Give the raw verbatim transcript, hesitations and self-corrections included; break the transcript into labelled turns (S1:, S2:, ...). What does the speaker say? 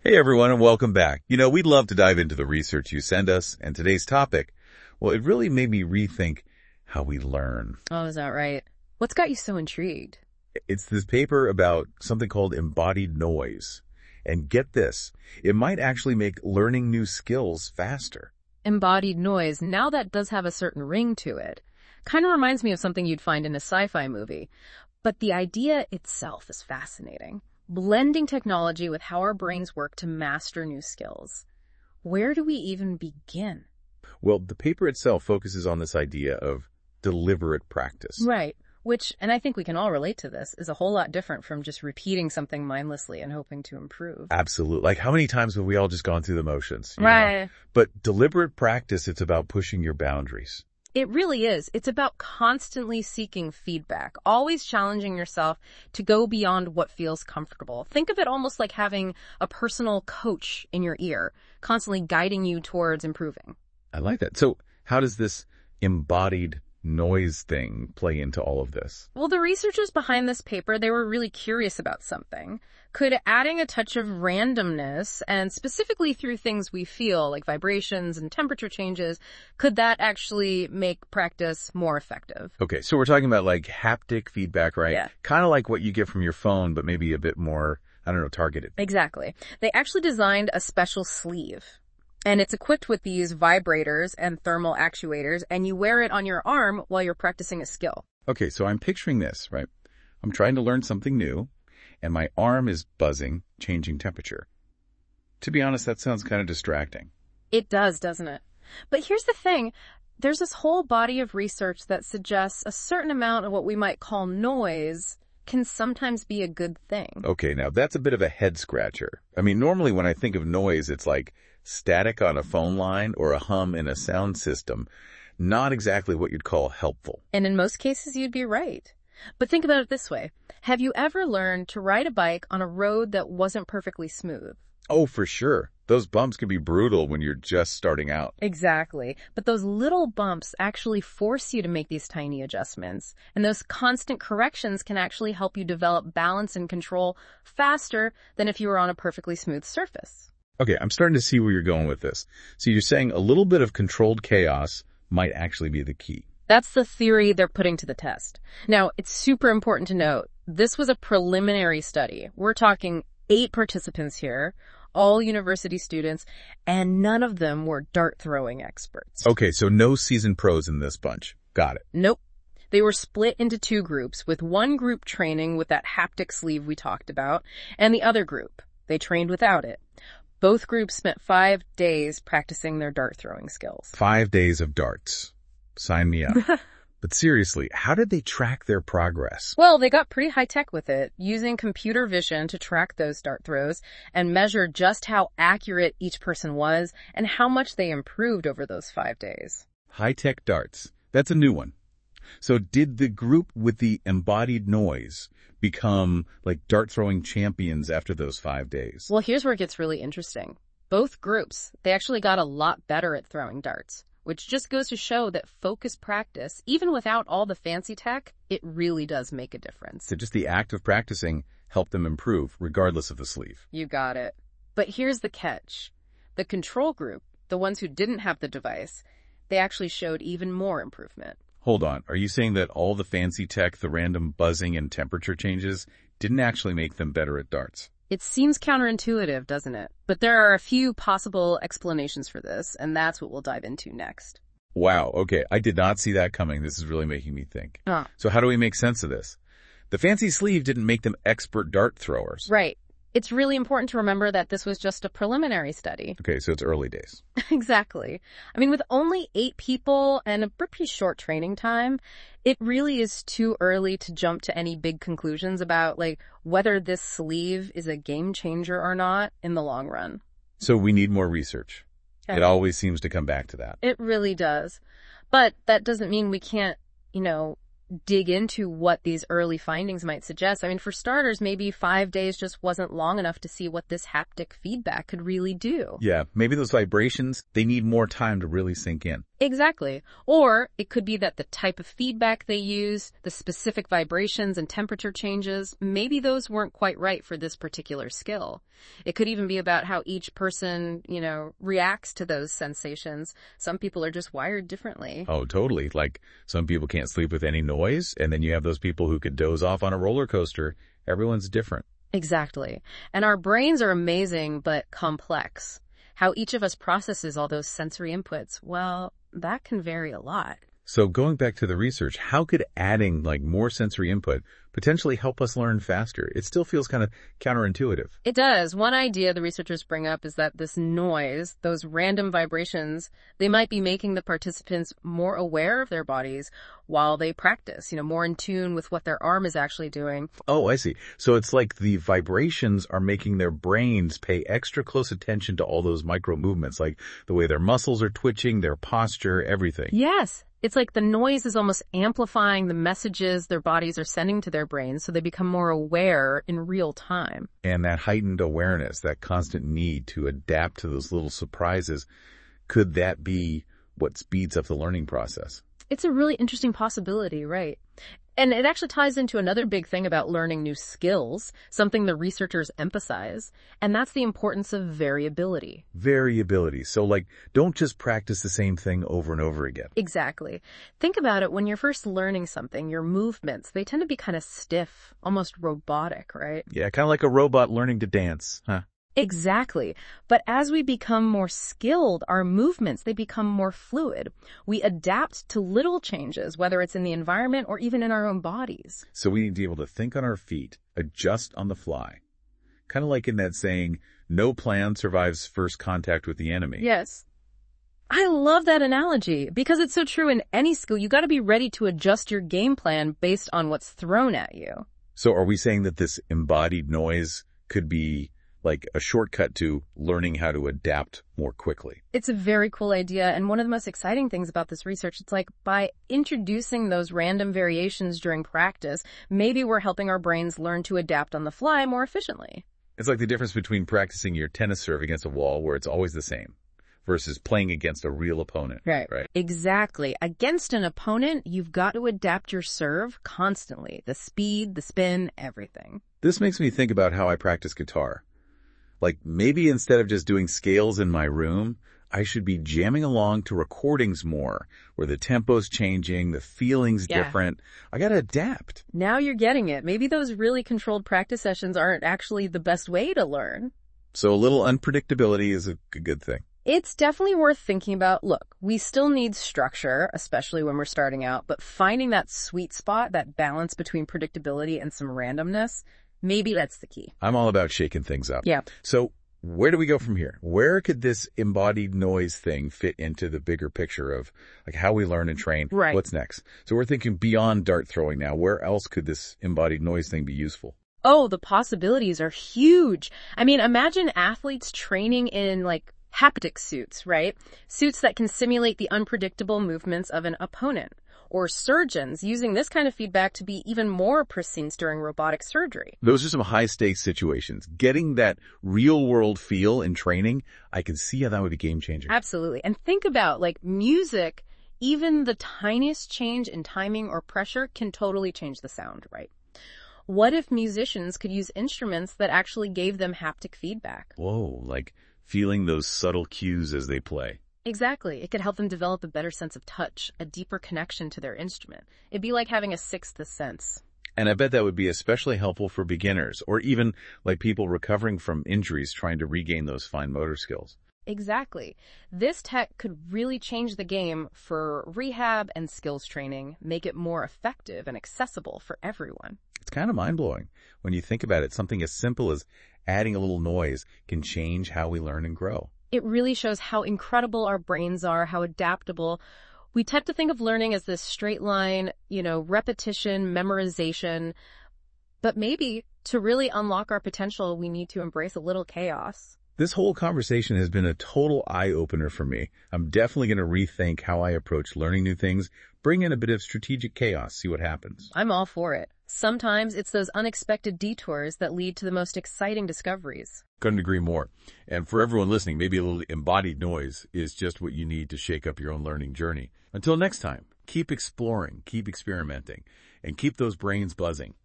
S1: Hey everyone, and welcome back. You know, we'd love to dive into the research you send us, and today's topic, well, it really made me rethink how we learn.
S2: Oh, is that right? What's got you so intrigued?
S1: It's this paper about something called embodied noise. And get this, it might actually make learning new skills faster.
S2: Embodied noise, now that does have a certain ring to it. Kind of reminds me of something you'd find in a sci-fi movie. But the idea itself is fascinating. Blending technology with how our brains work to master new skills. Where do we even begin?
S1: Well, the paper itself focuses on this idea of deliberate practice.
S2: Right. Which, and I think we can all relate to this, is a whole lot different from just repeating something mindlessly and hoping to improve.
S1: Absolutely. Like, how many times have we all just gone through the motions? you
S2: Right.
S1: know? But deliberate practice, it's about pushing your boundaries.
S2: It really is. It's about constantly seeking feedback, always challenging yourself to go beyond what feels comfortable. Think of it almost like having a personal coach in your ear, constantly guiding you towards improving.
S1: I like that. So how does this embodied noise thing play into all of this?
S2: Well, the researchers behind this paper, they were really curious about something. Could adding a touch of randomness, and specifically through things we feel, like vibrations and temperature changes, could that actually make practice more effective?
S1: Okay, so we're talking about like haptic feedback, right?
S2: Yeah.
S1: Kind of like what you get from your phone, but maybe a bit more, I don't know, targeted.
S2: Exactly. They actually designed a special sleeve. And it's equipped with these vibrators and thermal actuators, and you wear it on your arm while you're practicing a skill.
S1: Okay, so I'm picturing this, right? I'm trying to learn something new, and my arm is buzzing, changing temperature. To be honest, that sounds kind of distracting.
S2: It does, doesn't it? But here's the thing. There's this whole body of research that suggests a certain amount of what we might call noise can sometimes be a good thing.
S1: Okay, now that's a bit of a head scratcher. I mean, normally when I think of noise, it's like static on a phone line or a hum in a sound system. Not exactly what you'd call helpful.
S2: And in most cases, you'd be right. But think about it this way. Have you ever learned to ride a bike on a road that wasn't perfectly smooth?
S1: Oh, for sure. Those bumps can be brutal when you're just starting out.
S2: Exactly. But those little bumps actually force you to make these tiny adjustments. And those constant corrections can actually help you develop balance and control faster than if you were on a perfectly smooth surface.
S1: Okay, I'm starting to see where you're going with this. So you're saying a little bit of controlled chaos might actually be the key.
S2: That's the theory they're putting to the test. Now, it's super important to note, this was a preliminary study. We're talking eight participants here, all university students, and none of them were dart throwing experts.
S1: Okay, so no seasoned pros in this bunch. Got it.
S2: Nope. They were split into two groups, with one group training with that haptic sleeve we talked about, and the other group, they trained without it. Both groups spent five days practicing their dart throwing skills.
S1: Five days of darts. Sign me up. But seriously, how did they track their progress?
S2: Well, they got pretty high-tech with it, using computer vision to track those dart throws and measure just how accurate each person was and how much they improved over those five days.
S1: High-tech darts. That's a new one. So did the group with the embodied noise become like dart-throwing champions after those five days?
S2: Well, here's where it gets really interesting. Both groups, they actually got a lot better at throwing darts, which just goes to show that focused practice, even without all the fancy tech, it really does make a difference.
S1: So just the act of practicing helped them improve, regardless of the sleeve.
S2: You got it. But here's the catch. The control group, the ones who didn't have the device, they actually showed even more improvement.
S1: Hold on. Are you saying that all the fancy tech, the random buzzing and temperature changes, didn't actually make them better at darts?
S2: It seems counterintuitive, doesn't it? But there are a few possible explanations for this, and that's what we'll dive into next.
S1: Wow. Okay. I did not see that coming. This is really making me think.
S2: Ah.
S1: So how do we make sense of this? The fancy sleeve didn't make them expert dart throwers.
S2: Right. It's really important to remember that this was just a preliminary study.
S1: Okay, so it's early days.
S2: Exactly. I mean, with only eight people and a pretty short training time, it really is too early to jump to any big conclusions about, like, whether this sleeve is a game changer or not in the long run.
S1: So we need more research.
S2: Okay.
S1: It always seems to come back to that.
S2: It really does. But that doesn't mean we can't, you know, dig into what these early findings might suggest. I mean, for starters, maybe five days just wasn't long enough to see what this haptic feedback could really do.
S1: Yeah, maybe those vibrations, they need more time to really sink in.
S2: Exactly. Or it could be that the type of feedback they use, the specific vibrations and temperature changes, maybe those weren't quite right for this particular skill. It could even be about how each person, you know, reacts to those sensations. Some people are just wired differently.
S1: Oh, totally. Like some people can't sleep with any noise, and then you have those people who could doze off on a roller coaster. Everyone's different.
S2: Exactly. And our brains are amazing, but complex. How each of us processes all those sensory inputs, well, that can vary a lot.
S1: So going back to the research, how could adding like more sensory input potentially help us learn faster? It still feels kind of counterintuitive.
S2: It does. One idea the researchers bring up is that this noise, those random vibrations, they might be making the participants more aware of their bodies while they practice, you know, more in tune with what their arm is actually doing.
S1: Oh, I see. So it's like the vibrations are making their brains pay extra close attention to all those micro movements, like the way their muscles are twitching, their posture, everything.
S2: Yes. It's like the noise is almost amplifying the messages their bodies are sending to their brains, so they become more aware in real time.
S1: And that heightened awareness, that constant need to adapt to those little surprises, could that be what speeds up the learning process?
S2: It's a really interesting possibility, right? And it actually ties into another big thing about learning new skills, something the researchers emphasize, and that's the importance of variability.
S1: Variability. So like, don't just practice the same thing over and over again.
S2: Exactly. Think about it. When you're first learning something, your movements, they tend to be kind of stiff, almost robotic, right?
S1: Yeah, kind of like a robot learning to dance, huh?
S2: Exactly. But as we become more skilled, our movements, they become more fluid. We adapt to little changes, whether it's in the environment or even in our own bodies.
S1: So we need to be able to think on our feet, adjust on the fly. Kind of like in that saying, no plan survives first contact with the enemy.
S2: Yes. I love that analogy because it's so true in any skill. You got to be ready to adjust your game plan based on what's thrown at you.
S1: So are we saying that this embodied noise could be like a shortcut to learning how to adapt more quickly?
S2: It's a very cool idea. And one of the most exciting things about this research, it's like by introducing those random variations during practice, maybe we're helping our brains learn to adapt on the fly more efficiently.
S1: It's like the difference between practicing your tennis serve against a wall where it's always the same versus playing against a real opponent.
S2: Right.
S1: Right.
S2: Exactly. Against an opponent, you've got to adapt your serve constantly. The speed, the spin, everything.
S1: This makes me think about how I practice guitar. Like maybe instead of just doing scales in my room, I should be jamming along to recordings more, where the tempo's changing, the feeling's
S2: Yeah.
S1: different. I gotta adapt.
S2: Now you're getting it. Maybe those really controlled practice sessions aren't actually the best way to learn.
S1: So a little unpredictability is a g- good thing.
S2: It's definitely worth thinking about. Look, we still need structure, especially when we're starting out, but finding that sweet spot, that balance between predictability and some randomness, maybe that's the key.
S1: I'm all about shaking things up.
S2: Yeah.
S1: So where do we go from here? Where could this embodied noise thing fit into the bigger picture of like how we learn and train?
S2: Right.
S1: What's next? So we're thinking beyond dart throwing now. Where else could this embodied noise thing be useful?
S2: Oh, the possibilities are huge. I mean, imagine athletes training in like haptic suits, right? Suits that can simulate the unpredictable movements of an opponent. Or surgeons using this kind of feedback to be even more precise during robotic surgery.
S1: Those are some high-stakes situations. Getting that real-world feel in training, I can see how that would be game-changing.
S2: Absolutely. And think about, like, music, even the tiniest change in timing or pressure can totally change the sound, right? What if musicians could use instruments that actually gave them haptic feedback?
S1: Whoa, like feeling those subtle cues as they play.
S2: Exactly. It could help them develop a better sense of touch, a deeper connection to their instrument. It'd be like having a sixth sense.
S1: And I bet that would be especially helpful for beginners or even like people recovering from injuries trying to regain those fine motor skills.
S2: Exactly. This tech could really change the game for rehab and skills training, make it more effective and accessible for everyone.
S1: It's kind of mind-blowing. When you think about it, something as simple as adding a little noise can change how we learn and grow.
S2: It really shows how incredible our brains are, how adaptable. We tend to think of learning as this straight line, you know, repetition, memorization. But maybe to really unlock our potential, we need to embrace a little chaos.
S1: This whole conversation has been a total eye-opener for me. I'm definitely going to rethink how I approach learning new things, Bring in a bit of strategic chaos, see what happens.
S2: I'm all for it. Sometimes it's those unexpected detours that lead to the most exciting discoveries.
S1: Couldn't agree more. And for everyone listening, maybe a little embodied noise is just what you need to shake up your own learning journey. Until next time, keep exploring, keep experimenting, and keep those brains buzzing.